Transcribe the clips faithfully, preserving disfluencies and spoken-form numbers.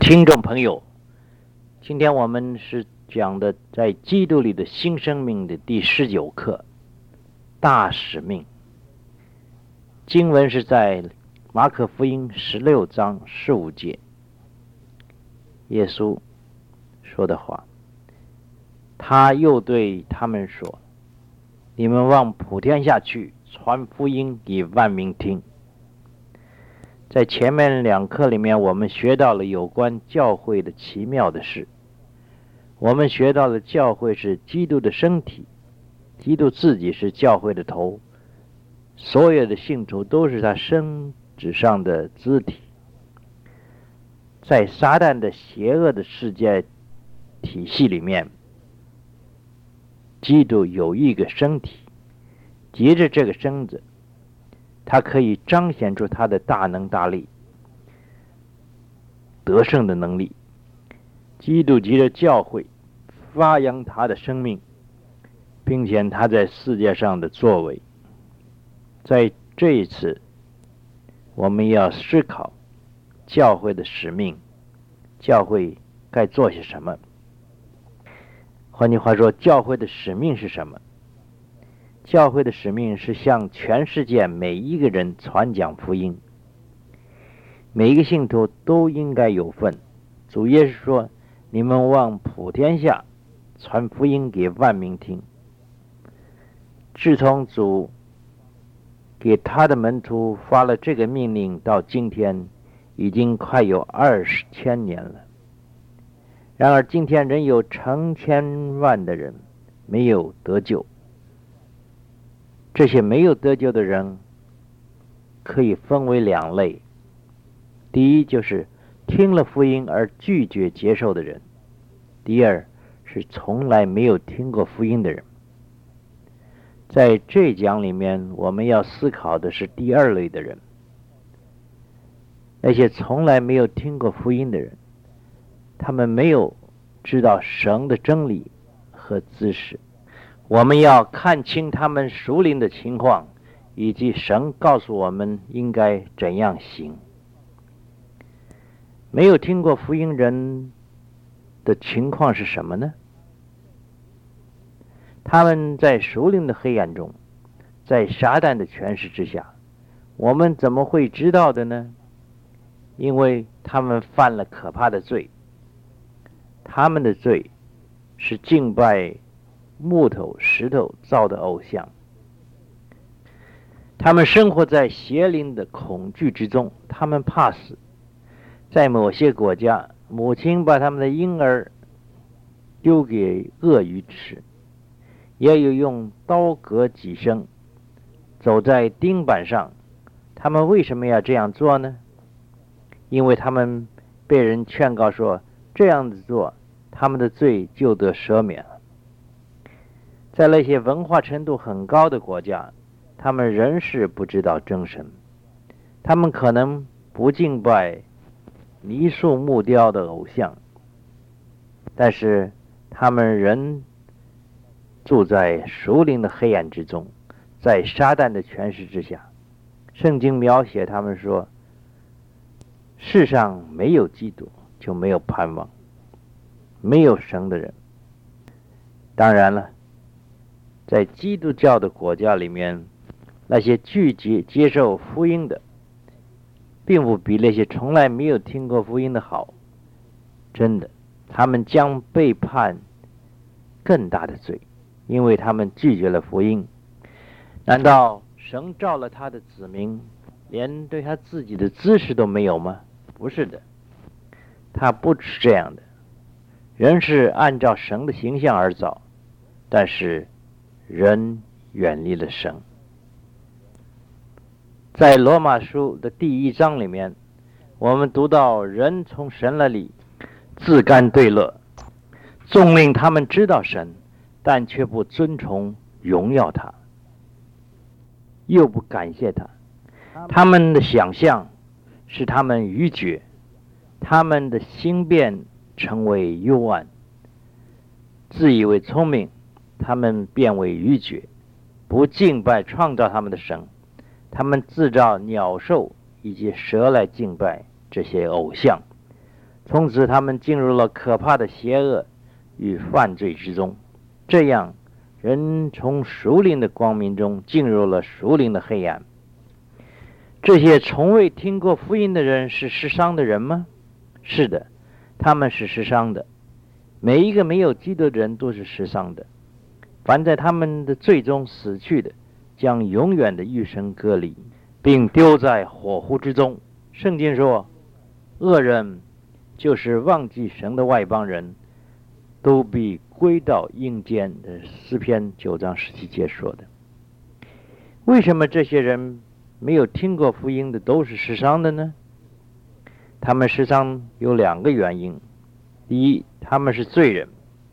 听众朋友，今天我们是讲的在基督里的新生命的第十九课，大使命。经文是在马可福音十六章十五节，耶稣说的话。他又对他们说：你们往普天下去，传福音给万民听。在前面两课里面，我们学到了有关教会的奇妙的事。我们学到了教会是基督的身体，基督自己是教会的头，所有的信徒都是他身子上的肢体。在撒旦的邪恶的世界体系里面，基督有一个身体，藉着这个身子，他可以彰显出他的大能大力、得胜的能力。基督藉着教会发扬他的生命，并且他在世界上的作为。在这一次，我们要思考教会的使命，教会该做些什么。换句话说，教会的使命是什么？教会的使命是向全世界每一个人传讲福音，每一个信徒都应该有份。主耶稣说：你们往普天下传福音给万民听。自从主给他的门徒发了这个命令到今天，已经快有二十千年了。然而今天仍有成千万的人没有得救。这些没有得救的人可以分为两类。第一，就是听了福音而拒绝接受的人；第二，是从来没有听过福音的人。在这一讲里面，我们要思考的是第二类的人，那些从来没有听过福音的人，他们没有知道神的真理和知识。我们要看清他们属灵的情况，以及神告诉我们应该怎样行。没有听过福音人的情况是什么呢？他们在属灵的黑暗中，在撒旦的权势之下。我们怎么会知道的呢？因为他们犯了可怕的罪。他们的罪是敬拜木头、石头造的偶像。他们生活在邪灵的恐惧之中，他们怕死。在某些国家，母亲把他们的婴儿丢给鳄鱼吃，也有用刀割己身，走在钉板上。他们为什么要这样做呢？因为他们被人劝告说，这样子做，他们的罪就得赦免了。在那些文化程度很高的国家，他们仍是不知道真神。他们可能不敬拜泥塑木雕的偶像，但是他们仍住在属灵的黑暗之中，在撒旦的权势之下。圣经描写他们说，世上没有基督，就没有盼望，没有神的人。当然了，在基督教的国家里面，那些拒绝接受福音的，并不比那些从来没有听过福音的好。真的，他们将被判更大的罪，因为他们拒绝了福音。难道神召了他的子民，连对他自己的知识都没有吗？不是的，他不是这样的。人是按照神的形象而造，但是人远离了神。在罗马书的第一章里面，我们读到人从神那里自甘堕落，纵令他们知道神，但却不尊崇荣耀他，又不感谢他。他们的想象使他们愚拙，他们的心变成为幽暗，自以为聪明，他们变为愚拙，不敬拜创造他们的神。他们制造鸟兽以及蛇来敬拜这些偶像， 从此他们进入了可怕的邪恶与犯罪之中。这样，人从属灵的光明中进入了属灵的黑暗。这些从未听过福音的人是世上的人吗？是的，他们是世上的。每一个没有基督的人都是世上的。凡在他们的罪中死去的，将永远的与神隔离，并丢在火湖之中。圣经说，恶人就是忘记神的外邦人，都必归到阴间的诗篇九章十七节说的。为什么这些人没有听过福音的都是世上的呢？他们世上有两个原因：第一，他们是罪人；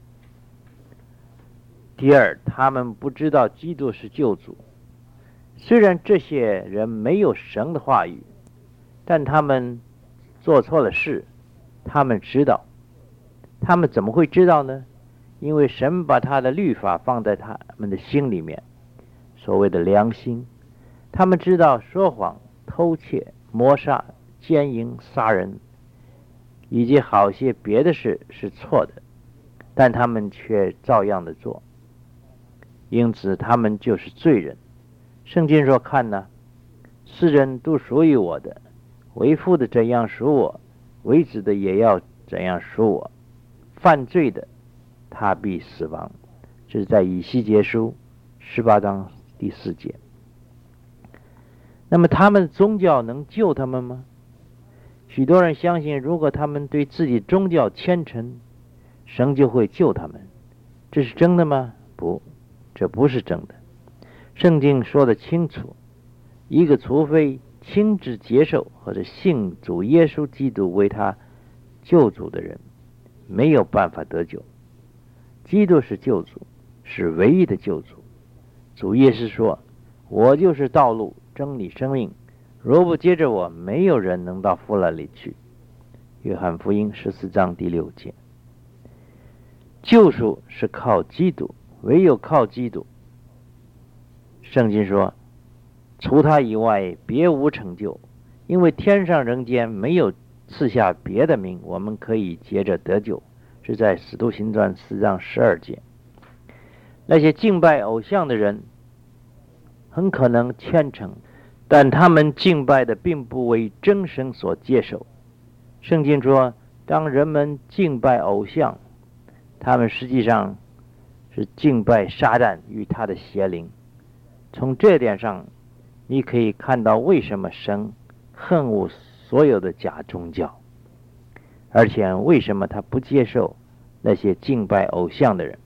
第二，他们不知道基督是救主。虽然这些人没有神的话语，但他们做错了事，他们知道。他们怎么会知道呢？因为神把他的律法放在他们的心里面，所谓的良心。他们知道说谎、偷窃、谋杀、奸淫、杀人以及好些别的事是错的，但他们却照样的做，因此他们就是罪人。圣经说，看哪，世人都属于我的，为父的怎样属我，为子的也要怎样属我。犯罪的，他必死亡。这是在以西结书十八章第四节。那么他们的宗教能救他们吗？许多人相信，如果他们对自己宗教虔诚，神就会救他们。这是真的吗？不，这不是真的。圣经说得清楚，一个除非亲自接受或者信主耶稣基督为他救主的人，没有办法得救。基督是救主，是唯一的救主。主耶稣说，我就是道路、真理、生命，若不接着我，没有人能到父那里去。约翰福音十四章第六节。救赎是靠基督，唯有靠基督。圣经说，除他以外别无成就，因为天上人间没有赐下别的名，我们可以接着得救。是在使徒行传四章十二节。那些敬拜偶像的人很可能虔诚，但他们敬拜的并不为真神所接受。圣经说，当人们敬拜偶像，他们实际上是敬拜撒旦与他的邪灵。从这点上，你可以看到为什么神恨恶所有的假宗教，而且为什么他不接受那些敬拜偶像的人。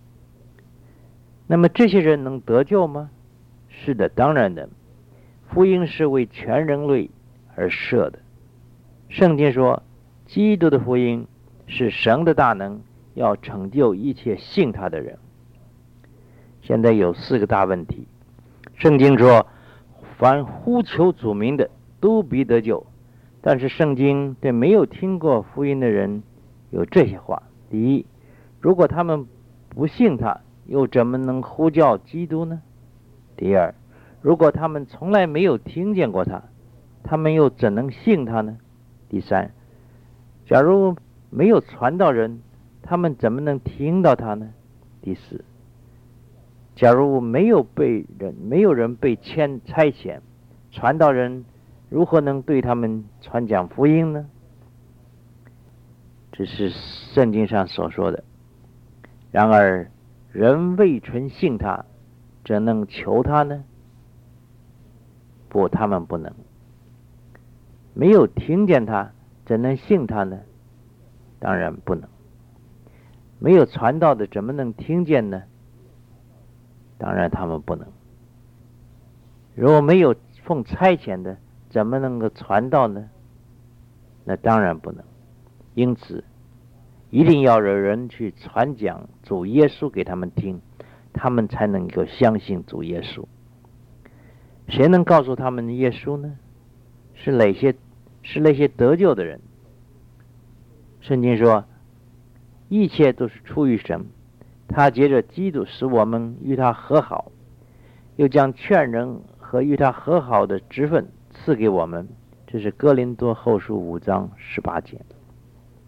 那么这些人能得救吗？是的，当然的。福音是为全人类而设的。圣经说，基督的福音是神的大能，要成就一切信他的人。现在有四个大问题。圣经说，凡呼求主名的都必得救，但是圣经对没有听过福音的人有这些话。第一，如果他们不信他，又怎么能呼叫基督呢？第二，如果他们从来没有听见过他，他们又怎能信他呢？第三，假如没有传道人，他们怎么能听到他呢？第四，假如没有被人没有人被牵差遣，传道人如何能对他们传讲福音呢？这是圣经上所说的。然而人未曾信他，怎能求他呢？不，他们不能。没有听见他，怎能信他呢？当然不能。没有传道的，怎么能听见呢？当然他们不能。如果没有奉差遣的，怎么能够传道呢？那当然不能。因此一定要有人去传讲主耶稣给他们听，他们才能够相信主耶稣。谁能告诉他们耶稣呢？是哪些是那些得救的人。圣经说，一切都是出于神，他借着基督使我们与他和好，又将劝人和与他和好的职分赐给我们。这是哥林多后书五章十八节。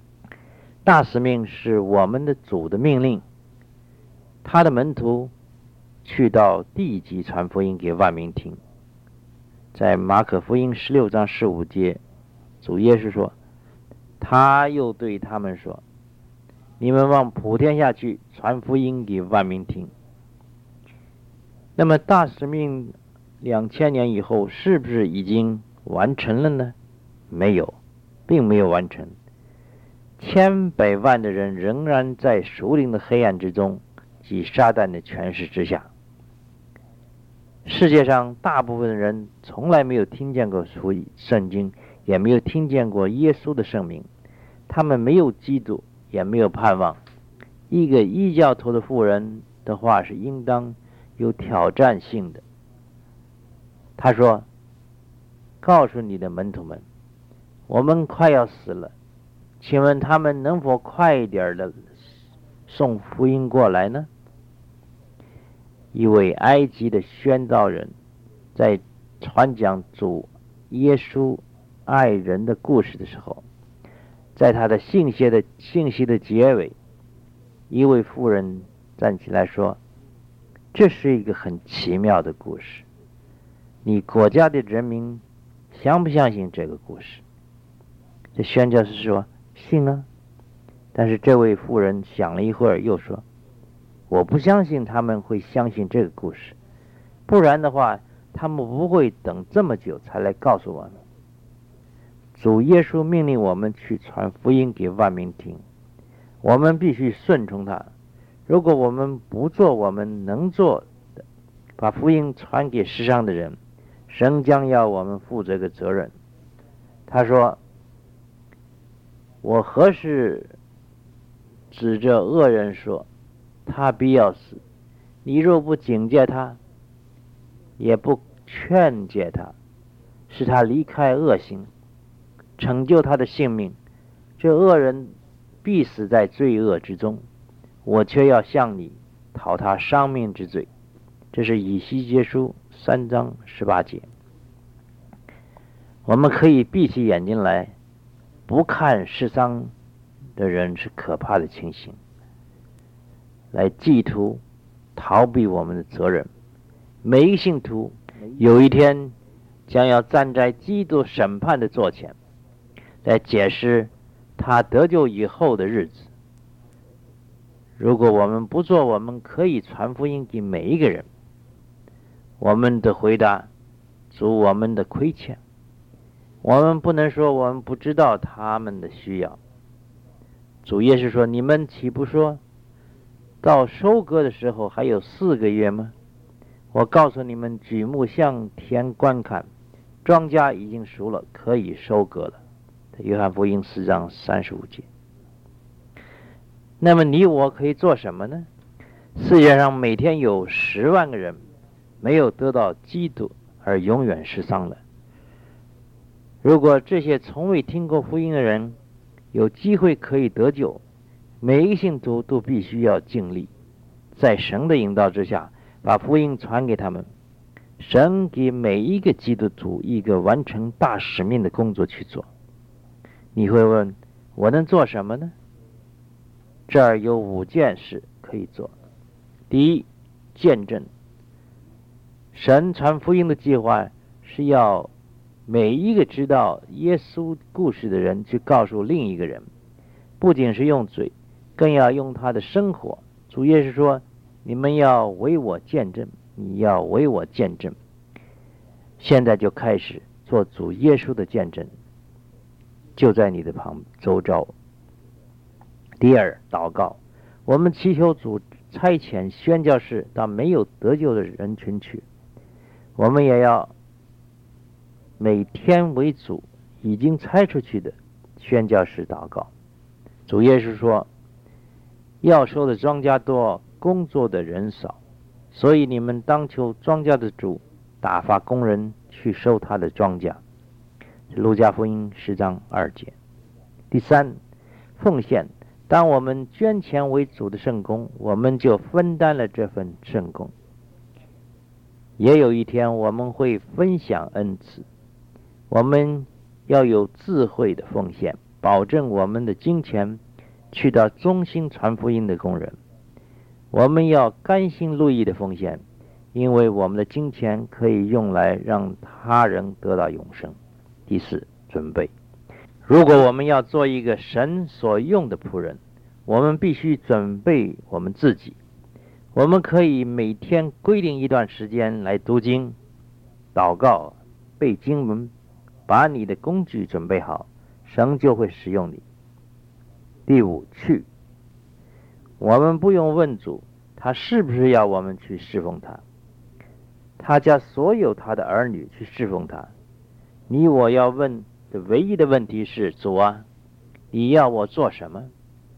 大使命是我们的主的命令，他的门徒去到地极传福音给万民听。在马可福音十六章十五节，主耶稣说，他又对他们说，你们往普天下去，传福音给万民听。那么大使命两千年以后是不是已经完成了呢？没有，并没有完成。千百万的人仍然在属灵的黑暗之中及撒旦的权势之下。世界上大部分的人从来没有听见过圣经，也没有听见过耶稣的圣名，他们没有基督，也没有盼望。一个异教徒的妇人的话是应当有挑战性的。他说，告诉你的门徒们，我们快要死了，请问他们能否快一点的送福音过来呢？一位埃及的宣道人在传讲主耶稣爱人的故事的时候，在他的信息的信息的结尾，一位妇人站起来说，这是一个很奇妙的故事，你国家的人民相不相信这个故事？这宣教士说，信啊。但是这位妇人想了一会儿又说，我不相信他们会相信这个故事，不然的话他们不会等这么久才来告诉我们。主耶稣命令我们去传福音给万民听，我们必须顺从他。如果我们不做我们能做的，把福音传给世上的人，神将要我们负这个责任。他说，我何时指着恶人说，他必要死，你若不警戒他，也不劝诫他，使他离开恶行，成就他的性命，这恶人必死在罪恶之中，我却要向你讨他伤命之罪。这是以西结书三章十八节。我们可以闭起眼睛来不看世上的人是可怕的情形，来企图逃避我们的责任。每一个信徒有一天将要站在基督审判的座前，来解释他得救以后的日子。如果我们不做我们可以传福音给每一个人，我们的回答主我们的亏欠。我们不能说我们不知道他们的需要。主耶稣说，你们岂不说到收割的时候还有四个月吗？我告诉你们，举目向天观看，庄稼已经熟了，可以收割了。约翰福音四章三十五节。那么你我可以做什么呢？世界上每天有十万个人没有得到基督而永远失丧了。如果这些从未听过福音的人有机会可以得救，每一个信徒都必须要尽力，在神的引导之下把福音传给他们。神给每一个基督徒一个完成大使命的工作去做。你会问，我能做什么呢？这儿有五件事可以做。第一，见证。神传福音的计划是要每一个知道耶稣故事的人去告诉另一个人，不仅是用嘴，更要用他的生活。主耶稣说，你们要为我见证，你要为我见证。现在就开始做主耶稣的见证，就在你的旁周遭。第二，祷告。我们祈求主差遣宣教士到没有得救的人群去，我们也要每天为主已经差出去的宣教士祷告。主耶稣说，要收的庄稼多，工作的人少，所以你们当求庄稼的主打发工人去收他的庄稼。路加福音十章二节。第三，奉献。当我们捐钱为主的圣工，我们就分担了这份圣工。也有一天我们会分享恩赐，我们要有智慧的奉献，保证我们的金钱去到忠心传福音的工人。我们要甘心乐意的奉献，因为我们的金钱可以用来让他人得到永生。第四，准备。如果我们要做一个神所用的仆人，我们必须准备我们自己。我们可以每天规定一段时间来读经、祷告、背经文，把你的工具准备好，神就会使用你。第五，去。我们不用问主，他是不是要我们去侍奉他？他叫所有他的儿女去侍奉他。你我要问的唯一的问题是：主啊，你要我做什么？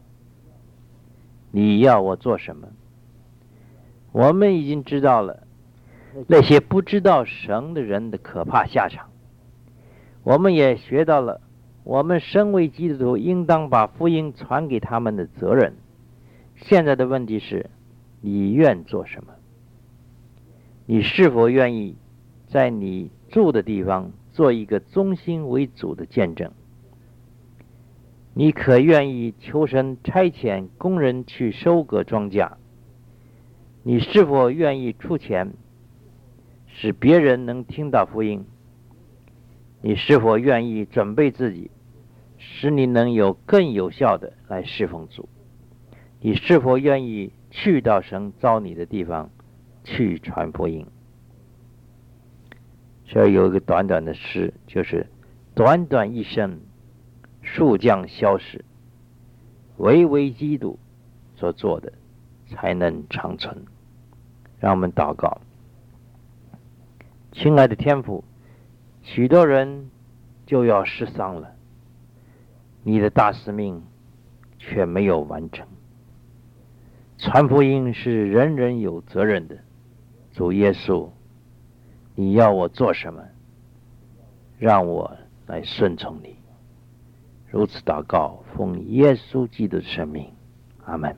你要我做什么？我们已经知道了那些不知道神的人的可怕下场。我们也学到了我们身为基督徒应当把福音传给他们的责任。现在的问题是，你愿做什么？你是否愿意在你住的地方做一个忠心为主的见证？你可愿意求神差遣工人去收割庄稼？你是否愿意出钱使别人能听到福音？你是否愿意准备自己，使你能有更有效的来侍奉主？你是否愿意去到神召你的地方去传福音？这有一个短短的诗，就是短短一生，树将消逝，唯唯基督所做的才能长存。让我们祷告。亲爱的天父，许多人就要失丧了，你的大使命却没有完成。传福音是人人有责任的。主耶稣，你要我做什么？让我来顺从你。如此祷告，奉耶稣基督的圣名，阿们。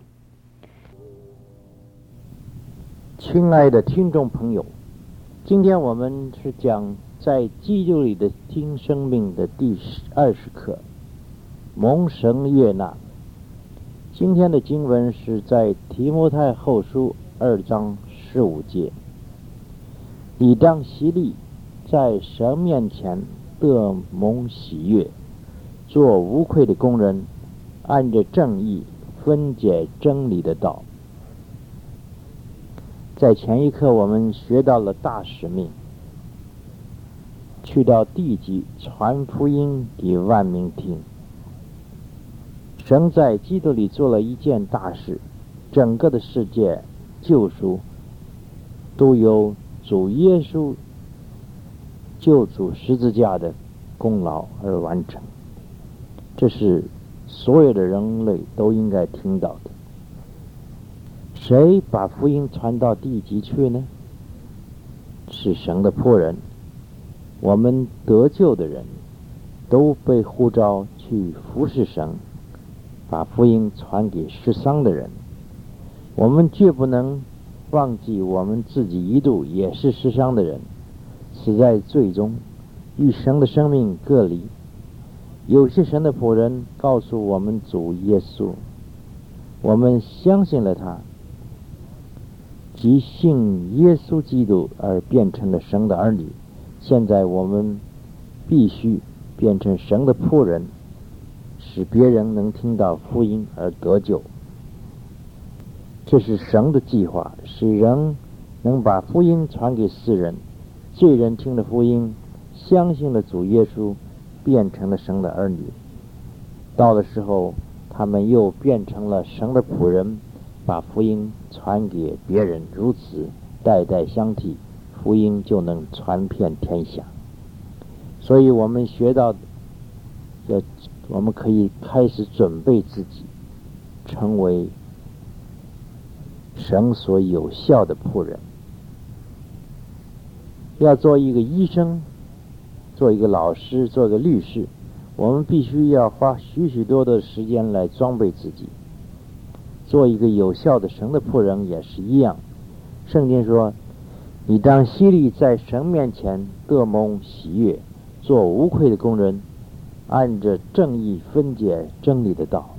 亲爱的听众朋友，今天我们是讲在基督里的新生命的第二十课，蒙神悦纳。今天的经文是在提摩太后书二章十五节。你当竭力在神面前得蒙喜悦，做无愧的工人，按着正义分解真理的道。在前一课我们学到了大使命，去到地极传福音给万民听。神在基督里做了一件大事，整个的世界救赎都由主耶稣救主十字架的功劳而完成。这是所有的人类都应该听到的。谁把福音传到地极去呢？是神的仆人。我们得救的人都被呼召去服侍神，把福音传给世上的人。我们绝不能忘记我们自己一度也是世上的人，死在罪中，与神的生命隔离。有些神的仆人告诉我们主耶稣，我们相信了他，即信耶稣基督而变成了神的儿女。现在我们必须变成神的仆人，使别人能听到福音而得救。这是神的计划，使人能把福音传给世人。罪人听了福音，相信了主耶稣，变成了神的儿女。到的时候，他们又变成了神的仆人，把福音传给别人，如此代代相替，福音就能传遍天下。所以我们学到，要我们可以开始准备自己，成为神所有效的仆人。要做一个医生，做一个老师，做一个律师，我们必须要花许许多多的时间来装备自己。做一个有效的神的仆人也是一样。圣经说，你当竭力在神面前得蒙喜悦，做无愧的工人，按着正义分解真理的道。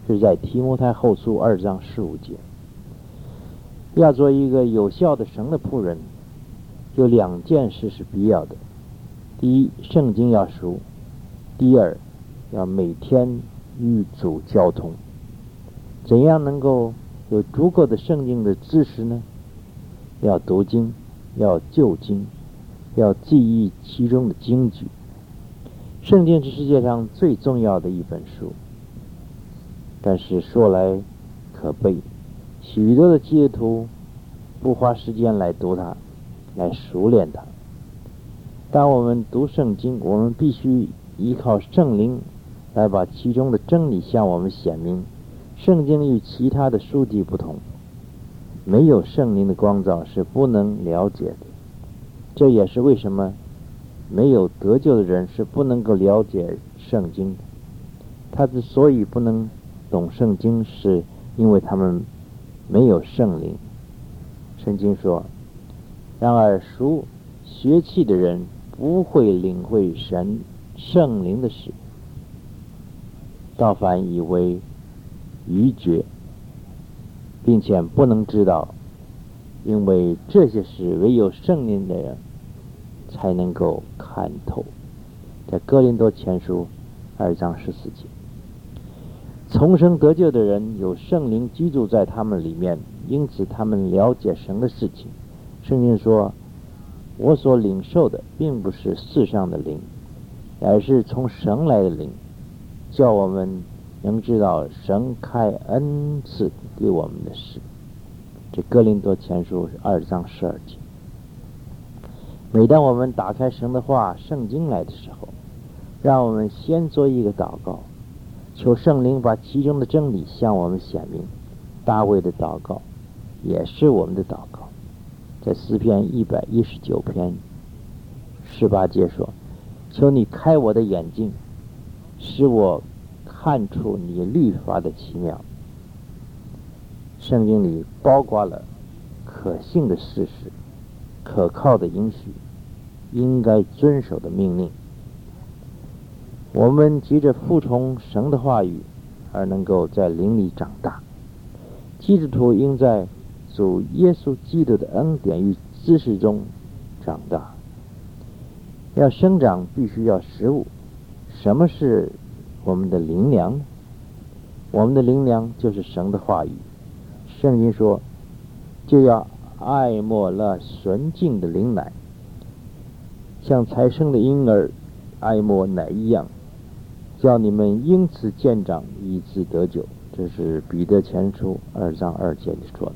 是在提摩太后书二章十五节。要做一个有效的神的仆人，有两件事是必要的。第一，圣经要熟；第二，要每天与主交通。怎样能够有足够的圣经的知识呢？要读经，要就经，要记忆其中的经句。圣经是世界上最重要的一本书，但是说来可悲，许多的基督徒不花时间来读它，来熟练它。当我们读圣经，我们必须依靠圣灵来把其中的真理向我们显明。圣经与其他的书籍不同，没有圣灵的光照是不能了解的。这也是为什么没有得救的人是不能够了解圣经的。他之所以不能懂圣经，是因为他们没有圣灵。圣经说，然而属血气的人不会领会神圣灵的事，倒反以为愚拙，并且不能知道，因为这些事唯有圣灵的人才能够看透。在哥林多前书二章十四节，重生得救的人有圣灵居住在他们里面，因此他们了解神的事情。圣经说，我所领受的并不是世上的灵，而是从神来的灵，叫我们能知道神开恩赐给我们的事。这哥林多前书二章十二节。每当我们打开神的话圣经来的时候，让我们先做一个祷告，求圣灵把其中的真理向我们显明。大卫的祷告也是我们的祷告，在诗篇一百一十九篇十八节说，求你开我的眼睛，使我看出你律法的奇妙。圣经里包括了可信的事实，可靠的应许，应该遵守的命令。我们急着服从神的话语，而能够在灵里长大。基督徒应在主耶稣基督的恩典与知识中长大。要生长必须要食物。什么是我们的灵粮呢？我们的灵粮就是神的话语。圣经说，就要爱慕那纯净的灵奶，像才生的婴儿爱慕奶一样，叫你们因此渐长，以致得救。这是彼得前书二章二节里说的。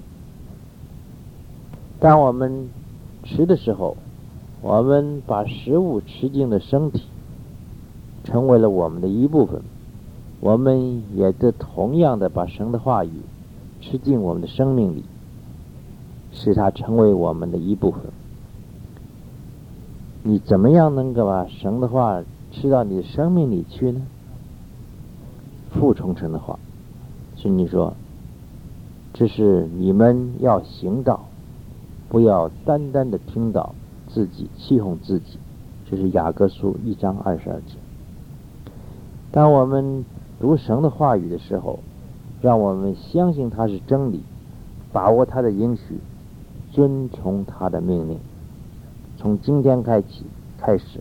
当我们吃的时候，我们把食物吃进了身体，成为了我们的一部分。我们也得同样的把神的话语吃进我们的生命里，使它成为我们的一部分。你怎么样能够把神的话吃到你的生命里去呢？服从神的话。圣经说，这是你们要行道，不要单单的听到，自己欺哄自己。这是雅各书一章二十二节。当我们读神的话语的时候，让我们相信它是真理，把握它的应许，遵从它的命令。从今天开始开始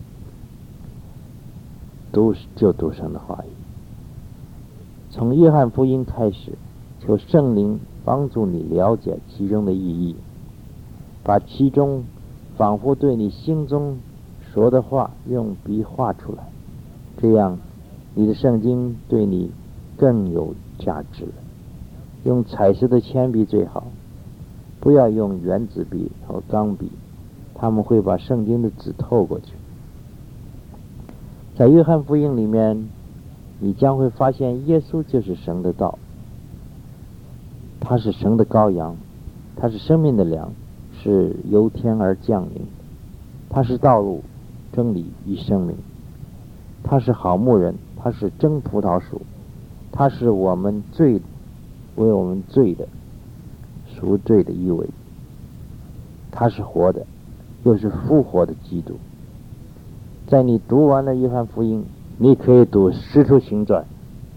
读就读神的话语。从约翰福音开始，求圣灵帮助你了解其中的意义，把其中仿佛对你心中说的话用笔画出来，这样你的圣经对你更有价值了。用彩色的铅笔最好，不要用圆珠笔和钢笔，他们会把圣经的纸透过去。在约翰福音里面，你将会发现耶稣就是神的道，他是神的羔羊，他是生命的粮，是由天而降临，他是道路、真理与生命，他是好牧人，他是真葡萄树，他是我们罪为我们罪的赎罪的一位，他是活的，又是复活的基督。在你读完了约翰福音，你可以读使徒行传，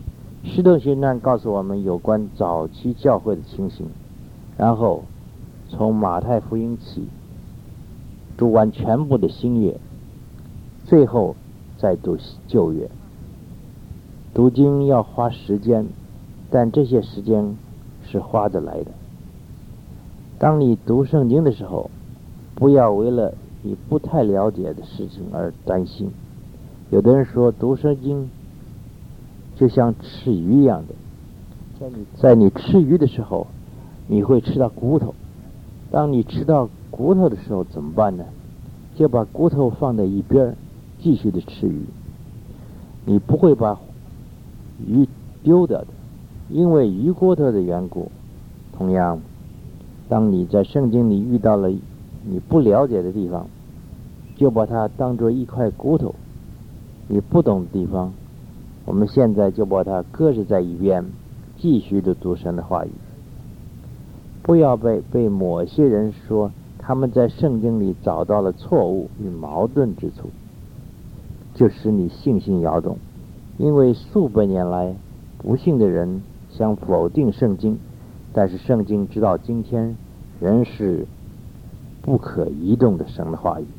使徒行传告诉我们有关早期教会的情形，然后从马太福音起读完全部的新约，最后再读旧约。读经要花时间，但这些时间是花得来的。当你读圣经的时候，不要为了你不太了解的事情而担心。有的人说读圣经就像吃鱼一样的，在你在你吃鱼的时候，你会吃到骨头。当你吃到骨头的时候怎么办呢？就把骨头放在一边，继续的吃鱼。你不会把鱼丢掉的，因为鱼骨头的缘故。同样，当你在圣经里遇到了你不了解的地方，就把它当作一块骨头。你不懂的地方，我们现在就把它搁置在一边，继续的读神的话语。不要被被某些人说他们在圣经里找到了错误与矛盾之处，就使你信心摇动。因为数百年来不幸的人想否定圣经，但是圣经直到今天仍是不可移动的神的话语。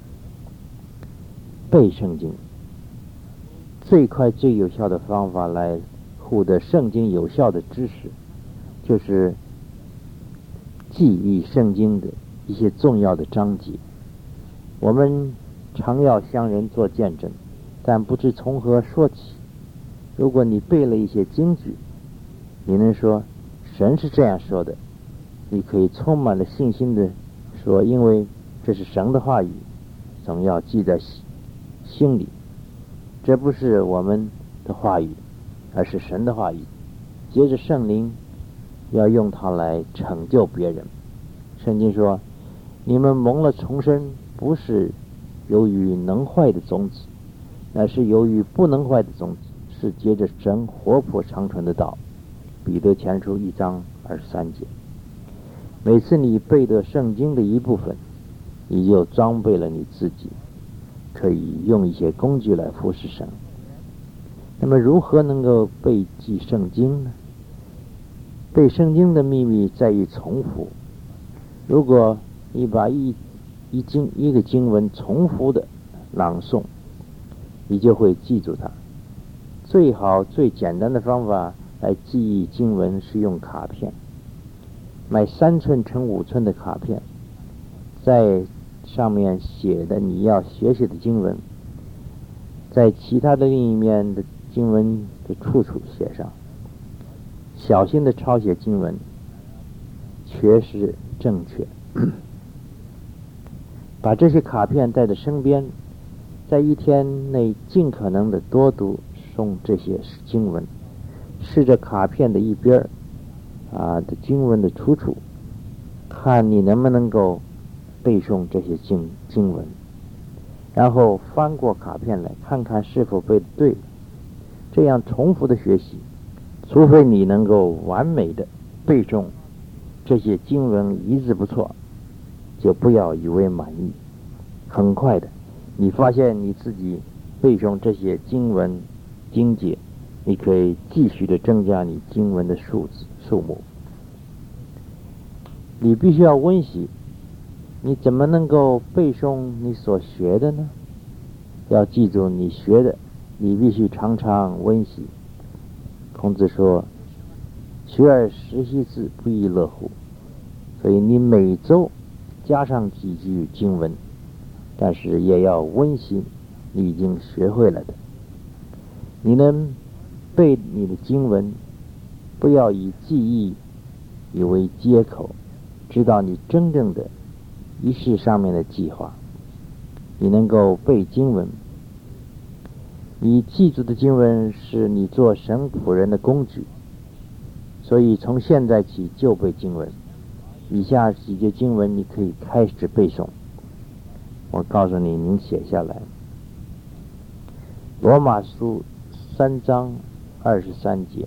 背圣经，最快最有效的方法来获得圣经有效的知识，就是记忆圣经的一些重要的章节。我们常要向人做见证，但不知从何说起。如果你背了一些经句，你能说神是这样说的，你可以充满了信心的说，因为这是神的话语，总要记在心里。这不是我们的话语，而是神的话语。接着圣灵要用它来成就别人。圣经说，你们蒙了重生，不是由于能坏的种子，乃是由于不能坏的种子，是接着神活泼长存的道。彼得前书一章二十三节。每次你背的圣经的一部分，你就装备了你自己，可以用一些工具来服侍神。那么如何能够背记圣经呢？背圣经的秘密在于重复。如果你把一一经一个经文重复的朗诵，你就会记住它。最好最简单的方法来记忆经文是用卡片，买三寸乘五寸的卡片，在上面写的你要学习的经文，在其他的另一面的经文的处处写上，小心的抄写经文，确实正确。把这些卡片带在身边，在一天内尽可能的多读诵这些经文，试着卡片的一边啊的经文的出处，看你能不能够背诵这些经经文，然后翻过卡片来看看是否背得对。这样重复的学习，除非你能够完美的背诵这些经文一字不错，就不要以为满意。很快的，你发现你自己背诵这些经文经节，你可以继续的增加你经文的数字数目。你必须要温习，你怎么能够背诵你所学的呢？要记住你学的，你必须常常温习。孔子说，学而时习之，不亦乐乎。所以你每周加上几句经文，但是也要温习你已经学会了的。你能背你的经文，不要以记忆以为借口，知道你真正的仪式上面的计划。你能够背经文，你记住的经文是你做神仆人的工具，所以从现在起就背经文。以下几节经文你可以开始背诵，我告诉你，您写下来。罗马书三章二十三节，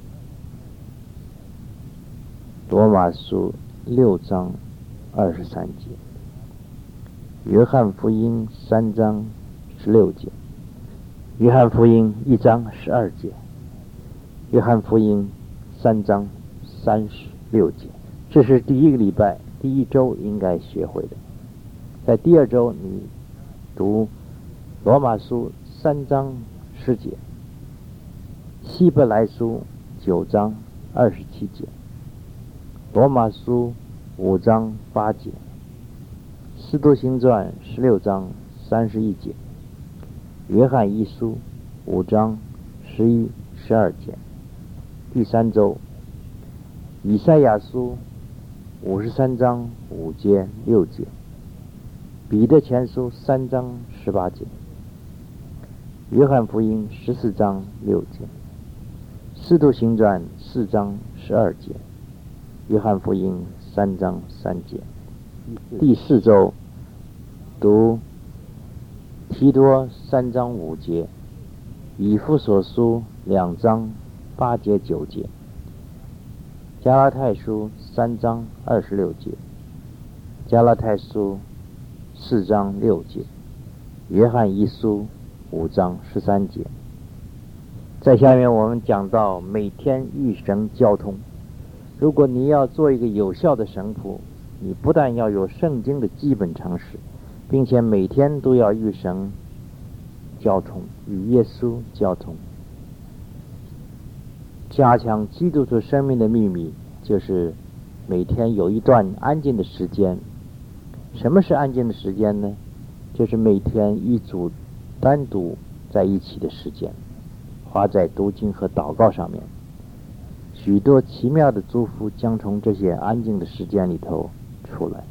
罗马书六章二十三节，约翰福音三章十六节，约翰福音一章十二节， 约翰福音三章三十六节。这是第一个礼拜第一周应该学会的。在第二周你读罗马书三章十节，希伯来书九章二十七节，罗马书五章八节，使徒行传十六章三十一节，约翰一书五章十一十二节。第三周以赛亚书五十三章五节六节，彼得前书三章十八节，约翰福音十四章六节，使徒行传四章十二节，约翰福音三章三节。第四周读提多三章五节，以弗所书两章八节九节，加拉太书三章二十六节，加拉太书四章六节，约翰一书五章十三节。在下面我们讲到每天与神交通。如果你要做一个有效的神父，你不但要有圣经的基本常识，并且每天都要与神交通，与耶稣交通。加强基督徒生命的秘密就是每天有一段安静的时间。什么是安静的时间呢？就是每天与主单独在一起的时间，花在读经和祷告上面。许多奇妙的祝福将从这些安静的时间里头出来。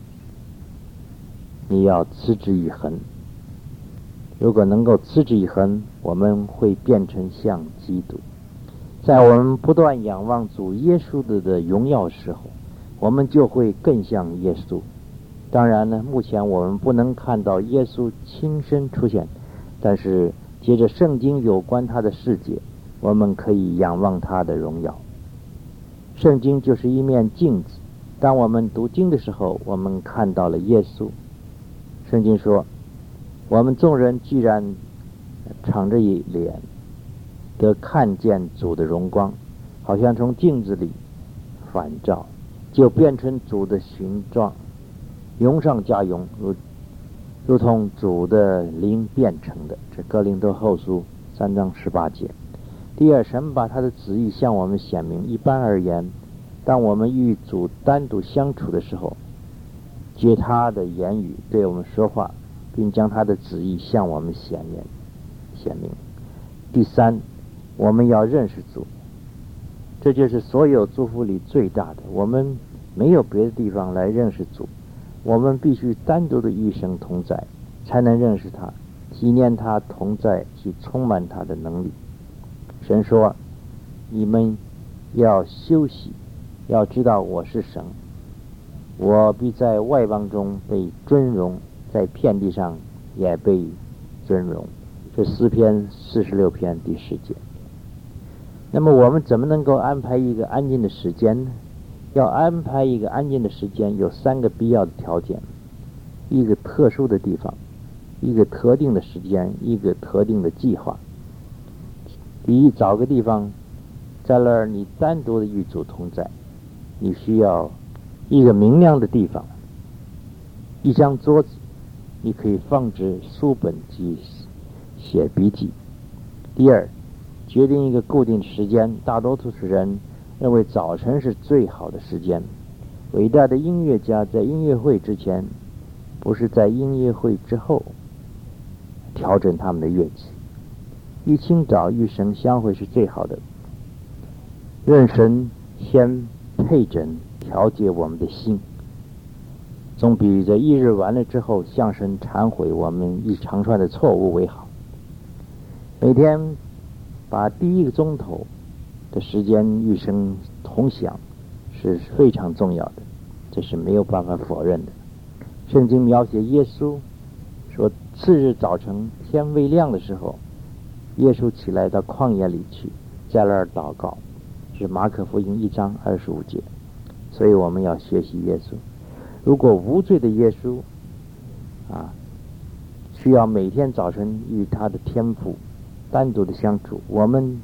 你要持之以恒。如果能够持之以恒，我们会变成像基督。在我们不断仰望主耶稣的的荣耀时候，我们就会更像耶稣。当然呢，目前我们不能看到耶稣亲身出现，但是借着圣经有关他的世界，我们可以仰望他的荣耀。圣经就是一面镜子，当我们读经的时候，我们看到了耶稣。圣经说，我们众人既然敞着一脸得看见主的荣光，好像从镜子里反照，就变成主的形状，荣上加荣，如如同主的灵变成的。这哥林多后书三章十八节。第二，神把他的旨意向我们显明。一般而言，当我们与主单独相处的时候，借他的言语对我们说话，并将他的旨意向我们显明显明。第三，我们要认识主，这就是所有祝福里最大的。我们没有别的地方来认识主，我们必须单独的与神同在，才能认识他，体验他同在及充满他的能力。神说，你们要休息，要知道我是神，我必在外邦中被尊荣，在遍地上也被尊荣。这诗篇四十六篇第十节。那么我们怎么能够安排一个安静的时间呢？要安排一个安静的时间，有三个必要的条件：一个特殊的地方，一个特定的时间，一个特定的计划。第一，找个地方，在那儿你单独的与主同在。你需要一个明亮的地方，一张桌子，你可以放置书本及写笔记。第二，决定一个固定的时间。大多数人认为早晨是最好的时间。伟大的音乐家在音乐会之前，不是在音乐会之后调整他们的乐器。一清早与神相会是最好的。愿神先配整调节我们的心，总比这一日完了之后向神忏悔我们一长串的错误为好。每天把第一个钟头的时间与神同享是非常重要的，这是没有办法否认的。圣经描写耶稣说，次日早晨天未亮的时候，耶稣起来到旷野里去，在那儿祷告，是马可福音一章二十五节。所以我们要学习耶稣。如果无罪的耶稣啊，需要每天早晨与他的天父单独的相处，我们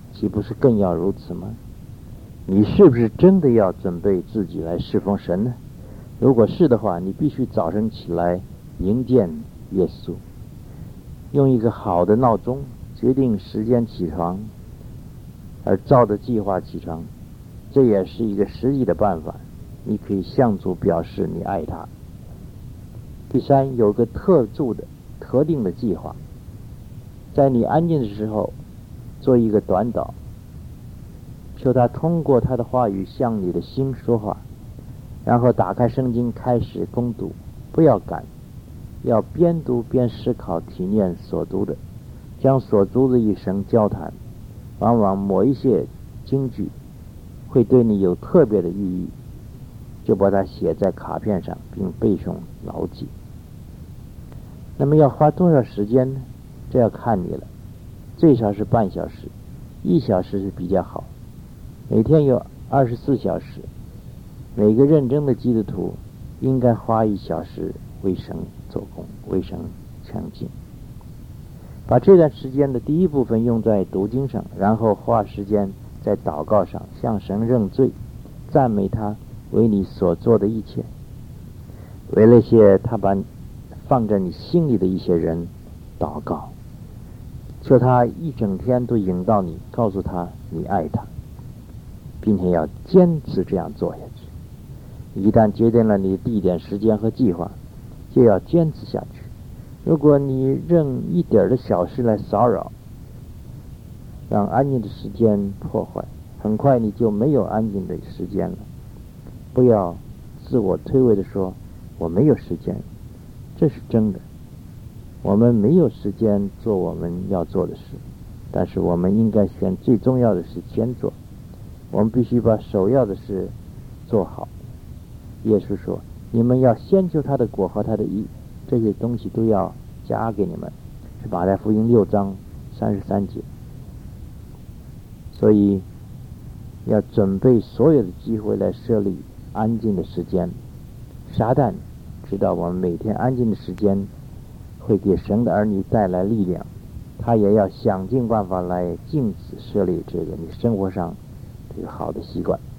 岂不是更要如此吗？你是不是真的要准备自己来侍奉神呢？如果是的话，你必须早晨起来迎接耶稣，用一个好的闹钟决定时间起床，而照着计划起床，这也是一个实际的办法。你可以向主表示你爱他。第三，有个特殊的特定的计划，在你安静的时候做一个短祷，求他通过他的话语向你的心说话，然后打开圣经开始攻读，不要赶，要边读边思考体验所读的，将所读的一生交谈。往往某一些经句会对你有特别的意义，就把它写在卡片上并背诵牢记。那么要花多少时间呢？这要看你了，最少是半小时，一小时是比较好。每天有二十四小时，每个认真的基督徒应该花一小时为神做工，为神前进。把这段时间的第一部分用在读经上，然后花时间在祷告上，向神认罪，赞美他为你所做的一切，为那些他把放在你心里的一些人祷告，求他一整天都引导你，告诉他你爱他，并且要坚持这样做下去。一旦决定了你地点、时间和计划，就要坚持下去。如果你任一点的小事来骚扰，让安静的时间破坏，很快你就没有安静的时间了。不要自我推诿的说我没有时间，这是真的。我们没有时间做我们要做的事，但是我们应该选最重要的事先做。我们必须把首要的事做好。耶稣说，你们要先求他的国和他的义，这些东西都要加给你们，是马太福音六章三十三节。所以要准备所有的机会来设立安静的时间。撒旦知道我们每天安静的时间会给神的儿女带来力量，他也要想尽办法来禁止设立这个你生活上这个好的习惯。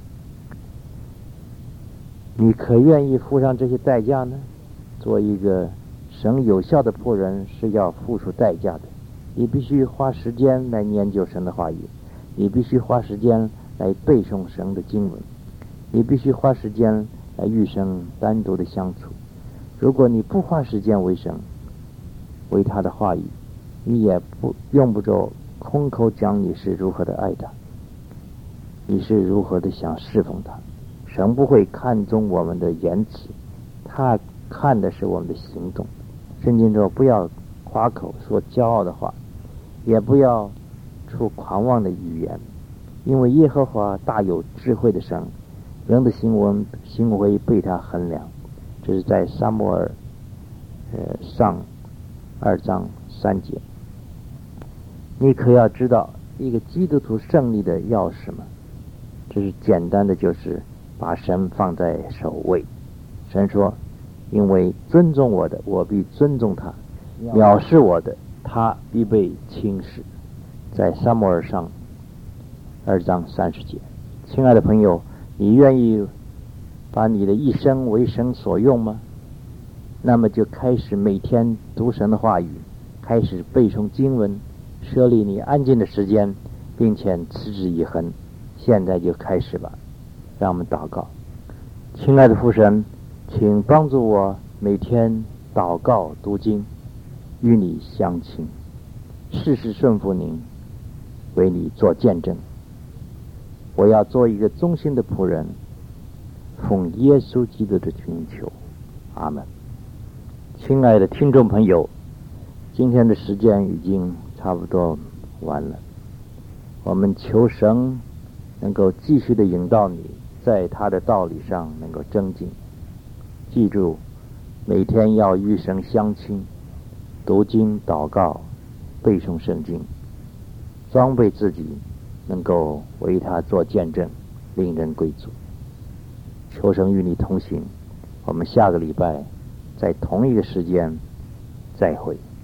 你可愿意付上这些代价呢？做一个神有效的仆人是要付出代价的。你必须花时间来研究神的话语，你必须花时间来背诵神的经文，你必须花时间来与神单独的相处。如果你不花时间为神，为他的话语，你也不用不着空口讲你是如何的爱他，你是如何的想侍奉他。神不会看重我们的言辞，他看的是我们的行动。圣经说，不要夸口说骄傲的话，也不要出狂妄的语言，因为耶和华大有智慧的神，人的行为行为被他衡量。这是在撒母耳呃上二章三节。你可要知道一个基督徒胜利的钥匙吗？这是简单的，就是把神放在首位。神说，因为尊重我的，我必尊重他；藐视我的，他必被轻视。在撒母耳上二章三十节。亲爱的朋友，你愿意把你的一生为神所用吗？那么就开始每天读神的话语，开始背诵经文，设立你安静的时间，并且持之以恒。现在就开始吧。让我们祷告。亲爱的父神，请帮助我每天祷告读经，与你相亲，事事顺服您，为你做见证。我要做一个忠心的仆人，奉耶稣基督的名求，阿门。亲爱的听众朋友，今天的时间已经差不多完了，我们求神能够继续的引导你，在他的道理上能够增进。记住，每天要与神相亲，读经祷告，背诵圣经，装备自己，能够为他做见证，令人归主。求神与你同行，我们下个礼拜在同一个时间再会。